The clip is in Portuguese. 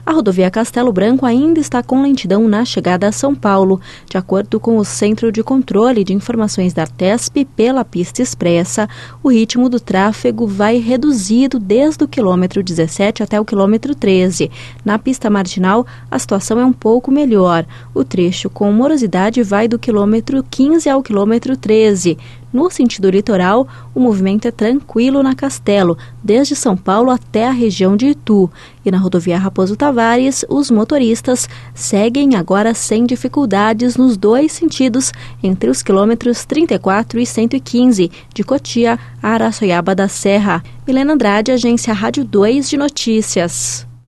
A rodovia Castelo Branco ainda está com lentidão na chegada a São Paulo. De acordo com o Centro de Controle de Informações da Artesp, pela pista expressa, o ritmo do tráfego vai reduzido desde o quilômetro 17 até o quilômetro 13. Na pista marginal, a situação é um pouco melhor. O trecho com morosidade vai do quilômetro 15 ao quilômetro 13. No sentido litoral, o movimento é tranquilo na Castelo, desde São Paulo até a região de Itu. E na rodovia Raposo Tavares, os motoristas seguem agora sem dificuldades nos dois sentidos, entre os quilômetros 34 e 115, de Cotia a Araçoiaba da Serra. Milena Andrade, Agência Rádio 2 de Notícias.